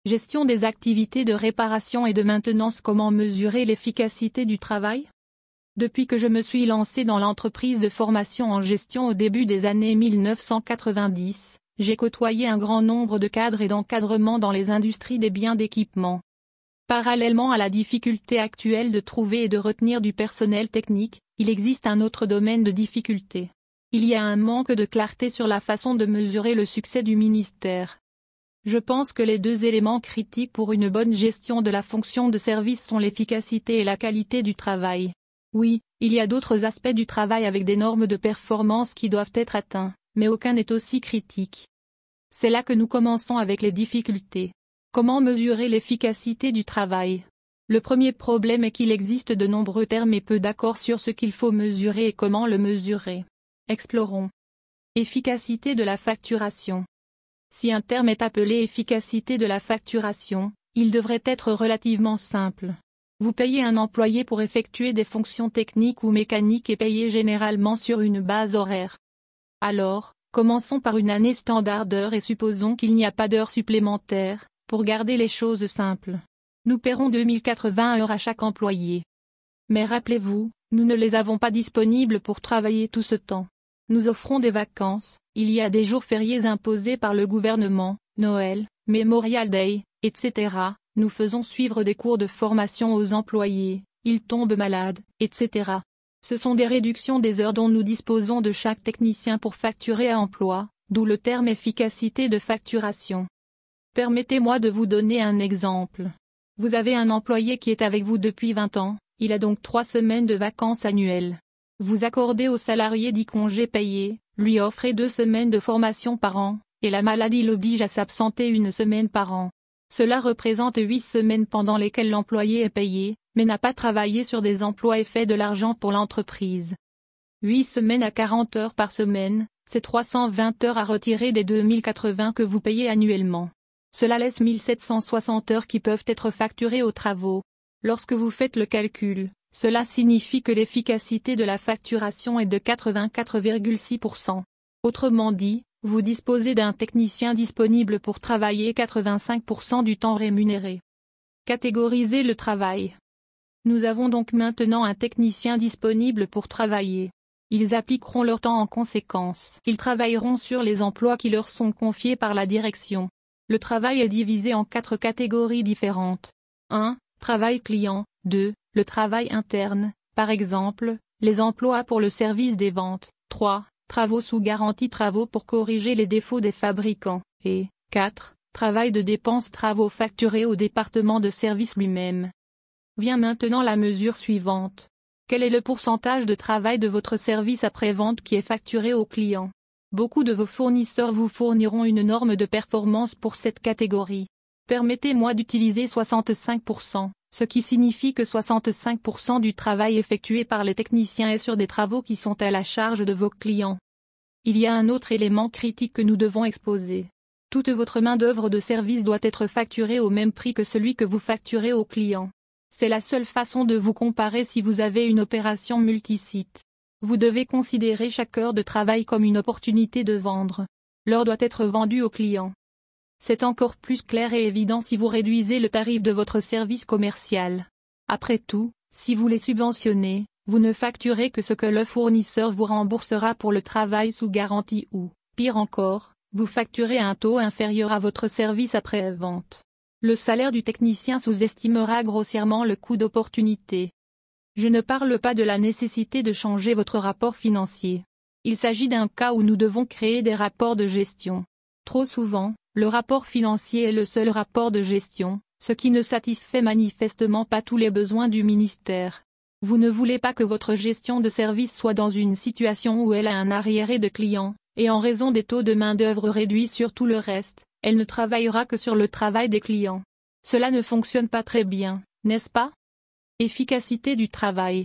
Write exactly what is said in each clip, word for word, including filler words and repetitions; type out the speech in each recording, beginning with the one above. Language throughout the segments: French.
Gestion des activités de réparation et de maintenance. Comment mesurer l'efficacité du travail? Depuis que je me suis lancé dans l'entreprise de formation en gestion au début des années mille neuf cent quatre-vingt-dix, j'ai côtoyé un grand nombre de cadres et d'encadrements dans les industries des biens d'équipement. Parallèlement à la difficulté actuelle de trouver et de retenir du personnel technique, il existe un autre domaine de difficulté. Il y a un manque de clarté sur la façon de mesurer le succès du ministère. Je pense que les deux éléments critiques pour une bonne gestion de la fonction de service sont l'efficacité et la qualité du travail. Oui, il y a d'autres aspects du travail avec des normes de performance qui doivent être atteints, mais aucun n'est aussi critique. C'est là que nous commençons avec les difficultés. Comment mesurer l'efficacité du travail? Le premier problème est qu'il existe de nombreux termes et peu d'accords sur ce qu'il faut mesurer et comment le mesurer. Explorons. Efficacité de la facturation. Si un terme est appelé efficacité de la facturation, il devrait être relativement simple. Vous payez un employé pour effectuer des fonctions techniques ou mécaniques et payez généralement sur une base horaire. Alors, commençons par une année standard d'heures et supposons qu'il n'y a pas d'heures supplémentaires, pour garder les choses simples. Nous paierons deux mille quatre-vingts heures à chaque employé. Mais rappelez-vous, nous ne les avons pas disponibles pour travailler tout ce temps. Nous offrons des vacances, il y a des jours fériés imposés par le gouvernement, Noël, Memorial Day, et cetera. Nous faisons suivre des cours de formation aux employés, ils tombent malades, et cetera. Ce sont des réductions des heures dont nous disposons de chaque technicien pour facturer à emploi, d'où le terme efficacité de facturation. Permettez-moi de vous donner un exemple. Vous avez un employé qui est avec vous depuis vingt ans, il a donc trois semaines de vacances annuelles. Vous accordez au salarié dix congés payés, lui offrez deux semaines de formation par an, et la maladie l'oblige à s'absenter une semaine par an. Cela représente huit semaines pendant lesquelles l'employé est payé, mais n'a pas travaillé sur des emplois et fait de l'argent pour l'entreprise. huit semaines à quarante heures par semaine, c'est trois cent vingt heures à retirer des deux mille quatre-vingts que vous payez annuellement. Cela laisse mille sept cent soixante heures qui peuvent être facturées aux travaux. Lorsque vous faites le calcul, cela signifie que l'efficacité de la facturation est de quatre-vingt-quatre virgule six pour cent. Autrement dit, vous disposez d'un technicien disponible pour travailler quatre-vingt-cinq pour cent du temps rémunéré. Catégoriser le travail. Nous avons donc maintenant un technicien disponible pour travailler. Ils appliqueront leur temps en conséquence. Ils travailleront sur les emplois qui leur sont confiés par la direction. Le travail est divisé en quatre catégories différentes. un. Travail client. deux. Le travail interne, par exemple, les emplois pour le service des ventes. trois. Travaux sous garantie, travaux pour corriger les défauts des fabricants, et quatre. Travail de dépenses, travaux facturés au département de service lui-même. Vient maintenant la mesure suivante. Quel est le pourcentage de travail de votre service après-vente qui est facturé au client? Beaucoup de vos fournisseurs vous fourniront une norme de performance pour cette catégorie. Permettez-moi d'utiliser soixante-cinq pour cent, ce qui signifie que soixante-cinq pour cent du travail effectué par les techniciens est sur des travaux qui sont à la charge de vos clients. Il y a un autre élément critique que nous devons exposer. Toute votre main-d'œuvre de service doit être facturée au même prix que celui que vous facturez aux clients. C'est la seule façon de vous comparer si vous avez une opération multisite. Vous devez considérer chaque heure de travail comme une opportunité de vendre. L'heure doit être vendue au client. C'est encore plus clair et évident si vous réduisez le tarif de votre service commercial. Après tout, si vous les subventionnez, vous ne facturez que ce que le fournisseur vous remboursera pour le travail sous garantie ou, pire encore, vous facturez un taux inférieur à votre service après-vente. Le salaire du technicien sous-estimera grossièrement le coût d'opportunité. Je ne parle pas de la nécessité de changer votre rapport financier. Il s'agit d'un cas où nous devons créer des rapports de gestion. Trop souvent, le rapport financier est le seul rapport de gestion, ce qui ne satisfait manifestement pas tous les besoins du ministère. Vous ne voulez pas que votre gestion de service soit dans une situation où elle a un arriéré de clients, et en raison des taux de main-d'œuvre réduits sur tout le reste, elle ne travaillera que sur le travail des clients. Cela ne fonctionne pas très bien, n'est-ce pas? Efficacité du travail.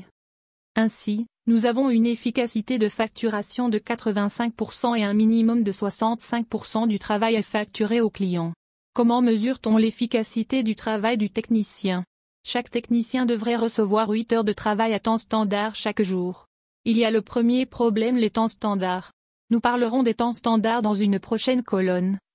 Ainsi, nous avons une efficacité de facturation de quatre-vingt-cinq pour cent et un minimum de soixante-cinq pour cent du travail est facturé au client. Comment mesure-t-on l'efficacité du travail du technicien? Chaque technicien devrait recevoir huit heures de travail à temps standard chaque jour. Il y a le premier problème, les temps standards. Nous parlerons des temps standards dans une prochaine colonne,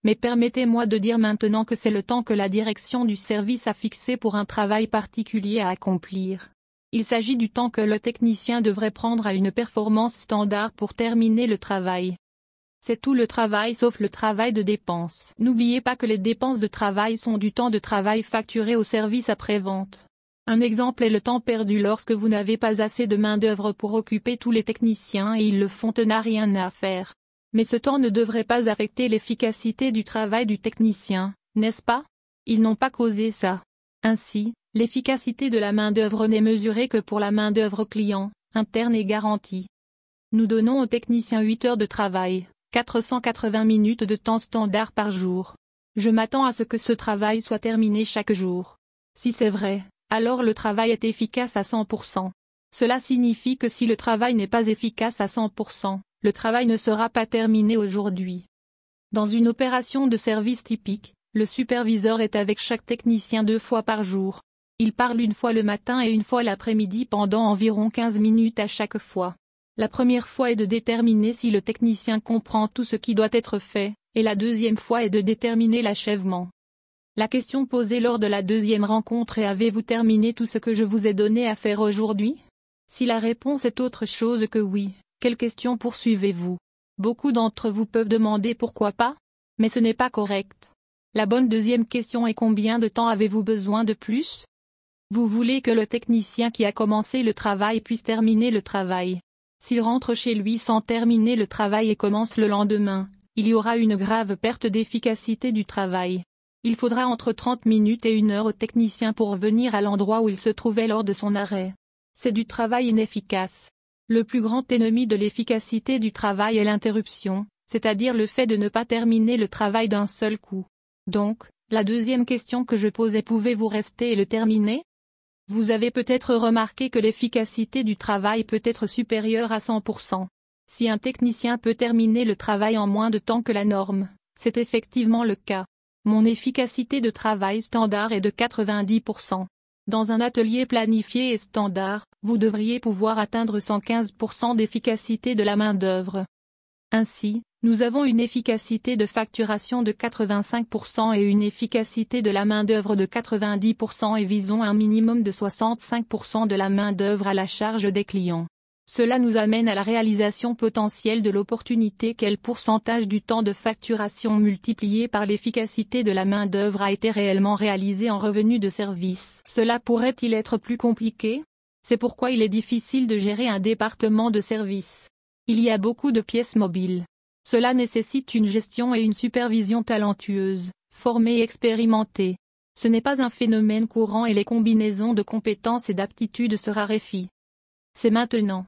Mais permettez-moi de dire maintenant que c'est le temps que la direction du service a fixé pour un travail particulier à accomplir. Il s'agit du temps que le technicien devrait prendre à une performance standard pour terminer le travail. C'est tout le travail sauf le travail de dépense. N'oubliez pas que les dépenses de travail sont du temps de travail facturé au service après-vente. Un exemple est le temps perdu lorsque vous n'avez pas assez de main-d'œuvre pour occuper tous les techniciens et ils le font et n'a rien à faire. Mais ce temps ne devrait pas affecter l'efficacité du travail du technicien, n'est-ce pas? Ils n'ont pas causé ça. Ainsi, l'efficacité de la main-d'œuvre n'est mesurée que pour la main-d'œuvre client, interne et garantie. Nous donnons aux techniciens huit heures de travail, quatre cent quatre-vingts minutes de temps standard par jour. Je m'attends à ce que ce travail soit terminé chaque jour. Si c'est vrai, alors le travail est efficace à cent pour cent. Cela signifie que si le travail n'est pas efficace à cent pour cent, le travail ne sera pas terminé aujourd'hui. Dans une opération de service typique, le superviseur est avec chaque technicien deux fois par jour. Il parle une fois le matin et une fois l'après-midi pendant environ quinze minutes à chaque fois. La première fois est de déterminer si le technicien comprend tout ce qui doit être fait, et la deuxième fois est de déterminer l'achèvement. La question posée lors de la deuxième rencontre est: avez-vous terminé tout ce que je vous ai donné à faire aujourd'hui? Si la réponse est autre chose que oui, quelle question poursuivez-vous? Beaucoup d'entre vous peuvent demander pourquoi pas? Mais ce n'est pas correct. La bonne deuxième question est: combien de temps avez-vous besoin de plus? Vous voulez que le technicien qui a commencé le travail puisse terminer le travail. S'il rentre chez lui sans terminer le travail et commence le lendemain, il y aura une grave perte d'efficacité du travail. Il faudra entre trente minutes et une heure au technicien pour revenir à l'endroit où il se trouvait lors de son arrêt. C'est du travail inefficace. Le plus grand ennemi de l'efficacité du travail est l'interruption, c'est-à-dire le fait de ne pas terminer le travail d'un seul coup. Donc, la deuxième question que je pose est: pouvez-vous rester et le terminer? Vous avez peut-être remarqué que l'efficacité du travail peut être supérieure à cent pour cent. Si un technicien peut terminer le travail en moins de temps que la norme, c'est effectivement le cas. Mon efficacité de travail standard est de quatre-vingt-dix pour cent. Dans un atelier planifié et standard, vous devriez pouvoir atteindre cent quinze pour cent d'efficacité de la main-d'œuvre. Ainsi, nous avons une efficacité de facturation de quatre-vingt-cinq pour cent et une efficacité de la main-d'œuvre de quatre-vingt-dix pour cent et visons un minimum de soixante-cinq pour cent de la main-d'œuvre à la charge des clients. Cela nous amène à la réalisation potentielle de l'opportunité: quel pourcentage du temps de facturation multiplié par l'efficacité de la main-d'œuvre a été réellement réalisé en revenu de service? Cela pourrait-il être plus compliqué? C'est pourquoi il est difficile de gérer un département de service. Il y a beaucoup de pièces mobiles. Cela nécessite une gestion et une supervision talentueuses, formées et expérimentées. Ce n'est pas un phénomène courant et les combinaisons de compétences et d'aptitudes se raréfient. C'est maintenant.